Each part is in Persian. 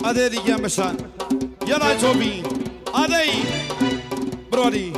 ادي دیگه بشن يلا توبين ادي برودي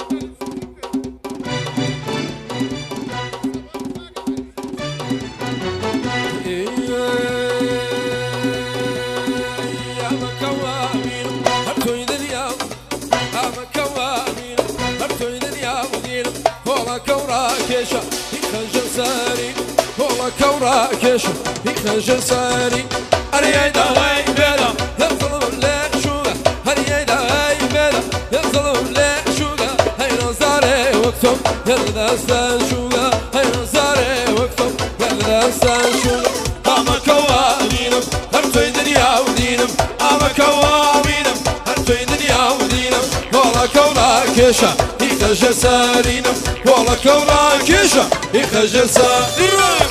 يخجل ساري والله كورا كيش يخجل ساري هري داي بلا يظلم لا شوغا هري داي بلا يظلم لا شوغا هاي نزاري وقتهم يلا سان شوغا هاي نزاري وقتهم يلا سان شوغا اما كوامينم هرتوي دنيا ودينم اما كوامينم هرتوي دنيا ودينم والله كورا كيشا يخجل سارينم والله كورا كيشا يخجل سارينم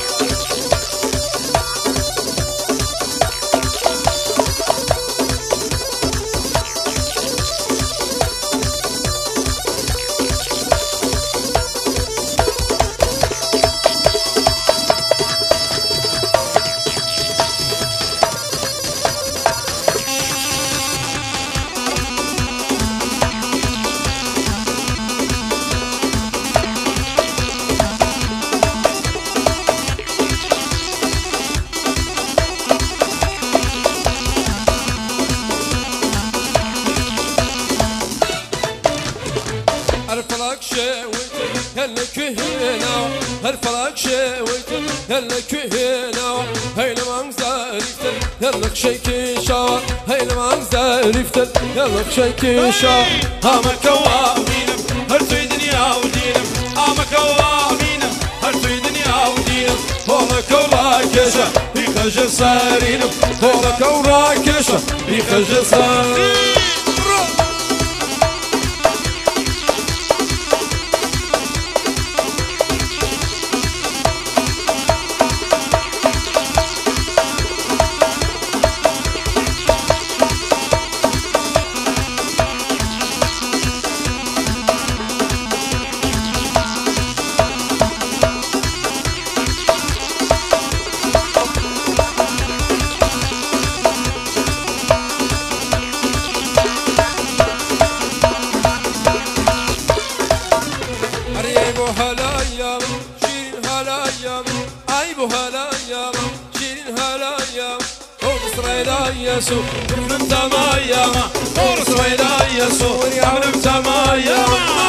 هالفراق شويت هلك هنا هالفراق شويت هلك هنا هاي المنزل هلك شيك شاور هاي المنزل هلك شيك شاور اما كوامينم هرتوي دنيا ودينم اما كوامينم هرتوي دنيا ودينم والله كورا كيشا يخجل سارينم والله كورا كيشا يخجل سارينم يسوع من تمايما ورس ريدا يسوع من تمايما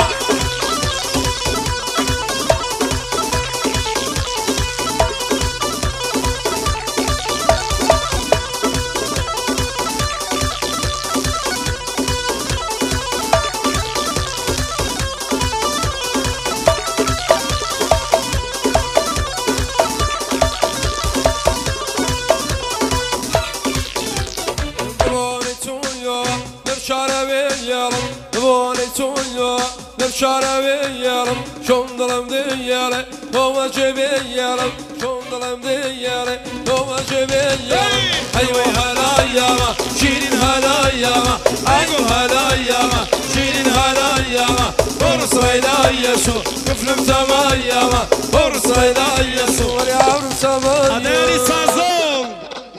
شاربي يارم شوندلم ديالي هو جبي يارم شوندلم ديالي هو جبي يارم ايوه هلا ياما شيرين هلا ياما ايوه هلا ياما شيرين هلا ياما ورس ريدا يسوع كفلم تما ياما ورس ريدا يسوع يا ورس تما ادري سازون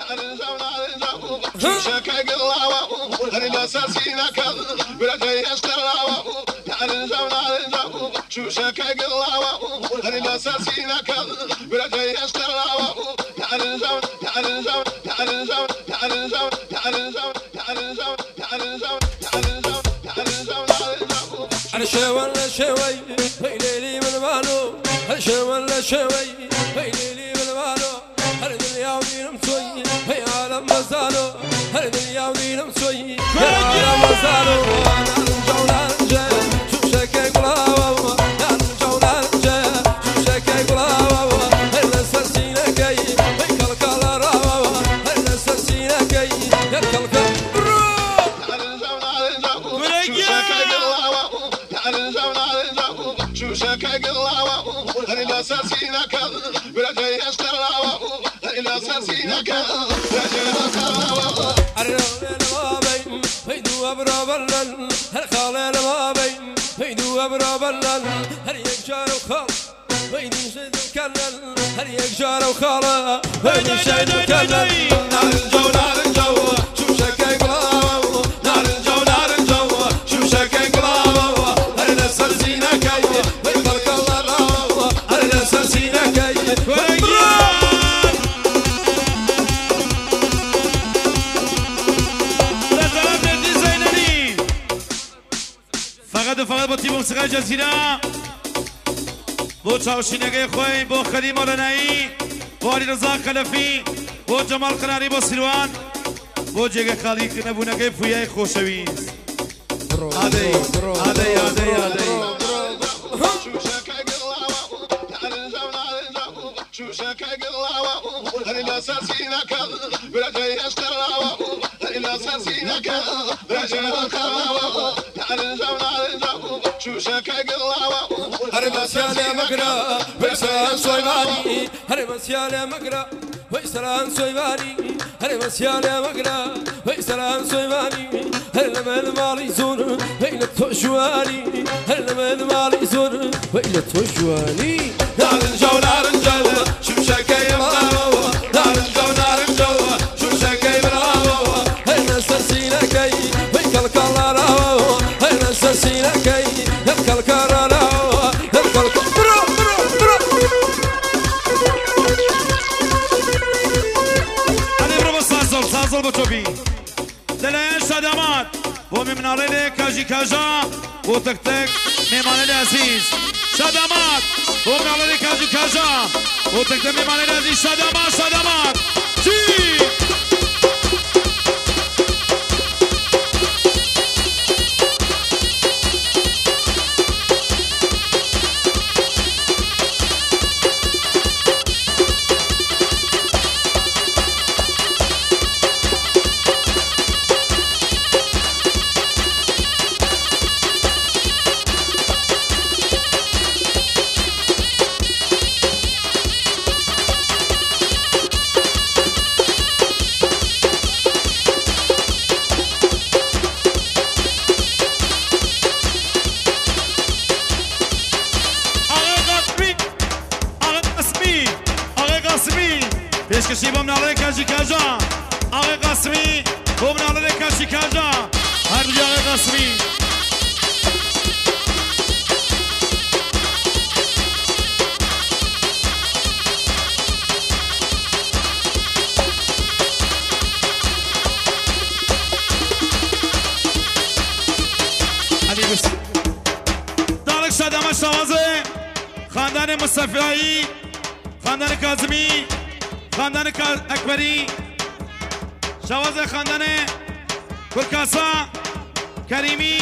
شكا قلاوه هل اساسينا كذ بلا يستلاوه شو شكا قلاوه هل اساسينا كذ بلا يستلاوه يا الزون يا الزون يا الزون يا الزون يا الزون يا الزون يا الزون يا الزون يا الزون انا شوال شوي ليلي من مالو هل شوال شوي ليلي من مالو هل الدنيا ودين مسوي هي عالم مزالو هل الدنيا ودين مسوي يا عالم مزالو انا الجولان جاي شوف شكا قلاوه يا الجولان جاي شوف شكا قلاوه هل اساسينا كاي هي كلكلا راوه هل اساسينا كاي هي كلكلا شو شكا قلاوه هل اساسينا كذ بلا يستلاوه هل اساسينا كذ بلا يستلاوه هيدو أبرا بلن هل خالين ما بين هيدو أبرا بلن هل يكجار وخال هيدو شيد وكلن هل يكجار وخال هيدو شيد وكلن نار الجو شوف شكل فقط با تیم موسیقی جزیره بۆ چاوشینەکەی خۆی بۆ خەلی مەولەنایی بۆ عەلیرەزا خەلەفی بۆ جەمال قەناری بۆ سیروان بۆ جێگە خاڵی نەبوونەکەی فویای خۆشەویست ئادەی ئادەی ئادەی ئادەی هرمسيالي مقرا ويسران صيباني هرمسيالي مقرا ويسران صيباني هرمسيالي مقرا ويسران صيباني هلما المال يزور ويلا توشواني هلما المال يزور ويلا توشواني نار الجو نار الجو شو شكاي براو نار الجو نار الجو شو شكاي براو هلنا سرسينا كي ويكل كلاراو هلنا سرسينا كي يكل كلاراو سازل بچوبی دلایل شادامات و میمناله کاجی کاجا و تک تک میمانه عزیز شادامات و میمناله کاجی کاجا و تک تک میمانه عزیز شادامات شادامات چی پیشکشی با مناله کاجی کاجا آقای قاسمی با مناله کاجی کاجا هر روی آقای قاسمی علی بس دارک شادامه شوازه خاندان مصطفیایی خاندان کاظمی خاندان اکبری شواز خاندان کرکاسا کریمی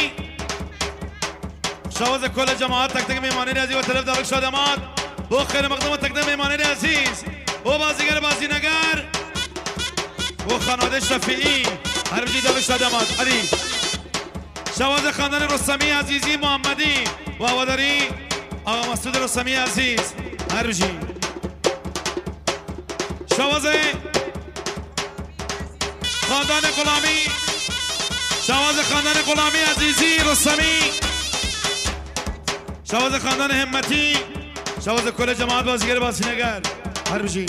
شواز کل جماعت تک تک میمانی عزیز و طرف دارک شادامات بو خیر مقدم تک تک میمانی عزیز بو بازیگر بازینگر بو خانواده شفیعی هر بجی دارک شادامات علی شواز خاندان رستمی عزیزی محمدی و هواداری آقا مسعود رستمی عزیز هر بجی شواز خاندان غلامی شواز خاندان غلامی عزیزی رستمی شواز خاندان همتی شواز کل جماعت بازیگر بازینگر هر بجی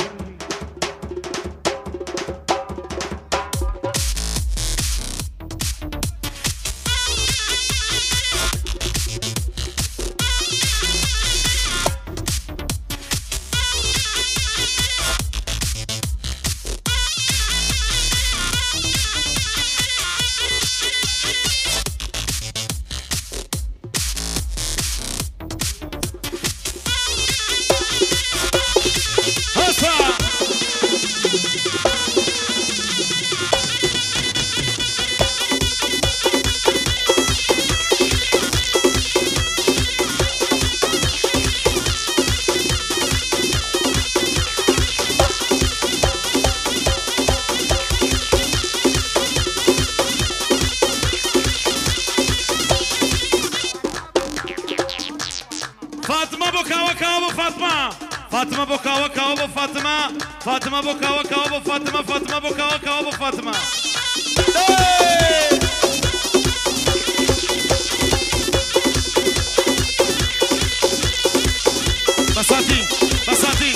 فاطمه بوكاوا كاوا فاطمه فاطمه بوكاوا كاوا فاطمه فاطمه بوكاوا كاوا فاطمه بساتي بساتي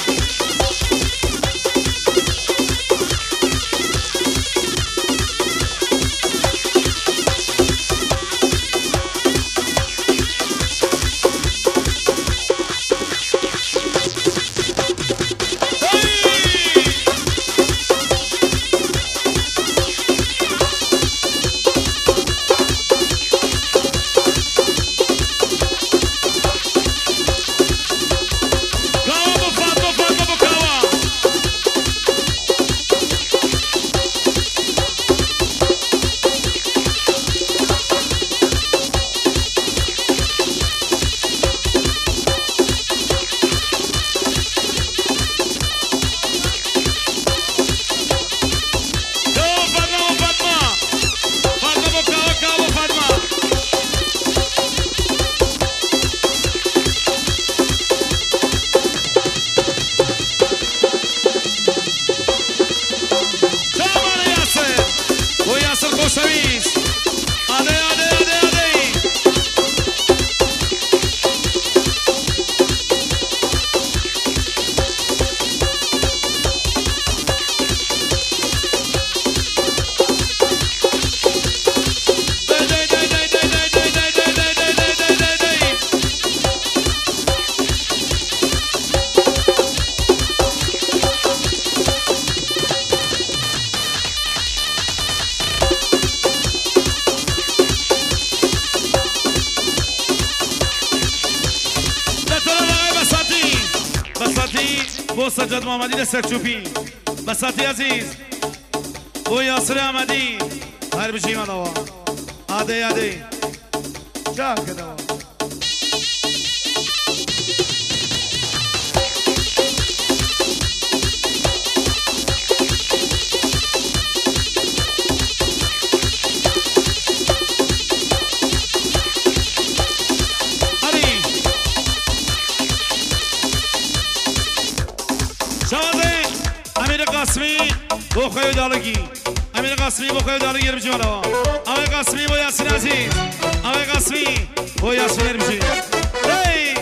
بو سجاد محمدی دستک چوپی بساتی عزیز بو یاسر احمدی هر بچی من آوا عده عده جا کده آوا قاسمی با خیلی دالگی امیر قاسمی با خیلی دالگی میشه بالا آقای قاسمی با یاسین عزیز آقای قاسمی با یاسین میشه